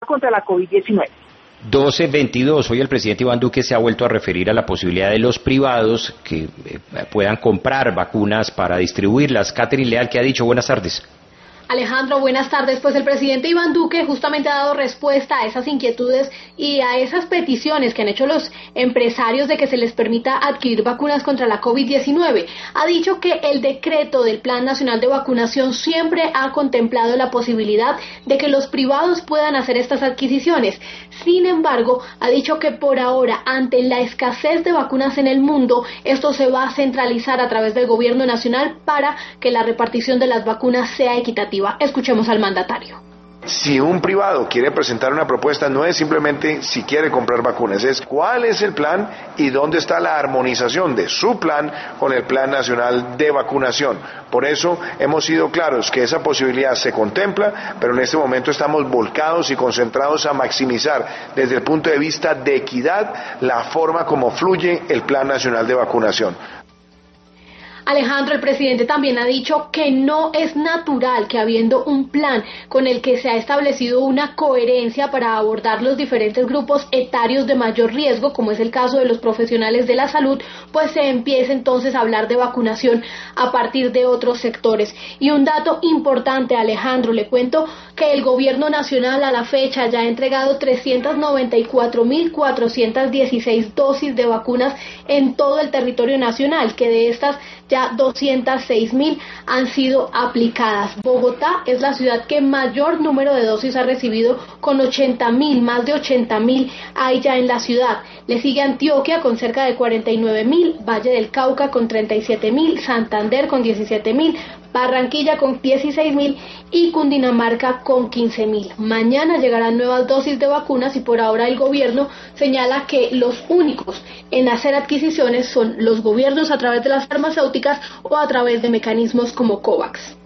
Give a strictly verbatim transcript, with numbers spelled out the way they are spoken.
contra la COVID diecinueve. doce veintidós, hoy el presidente Iván Duque se ha vuelto a referir a la posibilidad de los privados que eh, puedan comprar vacunas para distribuirlas. Catherine Leal, ¿qué ha dicho? Buenas tardes. Alejandro, buenas tardes. Pues el presidente Iván Duque justamente ha dado respuesta a esas inquietudes y a esas peticiones que han hecho los empresarios de que se les permita adquirir vacunas contra la COVID diecinueve. Ha dicho que el decreto del Plan Nacional de Vacunación siempre ha contemplado la posibilidad de que los privados puedan hacer estas adquisiciones. Sin embargo, ha dicho que por ahora, ante la escasez de vacunas en el mundo, esto se va a centralizar a través del gobierno nacional para que la repartición de las vacunas sea equitativa. Escuchemos al mandatario. Si un privado quiere presentar una propuesta, no es simplemente si quiere comprar vacunas, es cuál es el plan y dónde está la armonización de su plan con el Plan Nacional de Vacunación. Por eso hemos sido claros que esa posibilidad se contempla, pero en este momento estamos volcados y concentrados a maximizar desde el punto de vista de equidad la forma como fluye el Plan Nacional de Vacunación. Alejandro, el presidente también ha dicho que no es natural que habiendo un plan con el que se ha establecido una coherencia para abordar los diferentes grupos etarios de mayor riesgo, como es el caso de los profesionales de la salud, pues se empiece entonces a hablar de vacunación a partir de otros sectores. Y un dato importante, Alejandro, le cuento que el gobierno nacional a la fecha ya ha entregado trescientas noventa y cuatro mil cuatrocientas dieciséis dosis de vacunas en todo el territorio nacional, que de estas ya doscientas seis mil han sido aplicadas. Bogotá es la ciudad que mayor número de dosis ha recibido, con ochenta mil, más de ochenta mil hay ya en la ciudad. Le sigue Antioquia con cerca de cuarenta y nueve mil, Valle del Cauca con treinta y siete mil, Santander con diecisiete mil, Barranquilla con dieciséis mil y Cundinamarca con quince mil. Mañana llegarán nuevas dosis de vacunas y por ahora el gobierno señala que los únicos en hacer adquisiciones son los gobiernos a través de las farmacéuticas o a través de mecanismos como COVAX.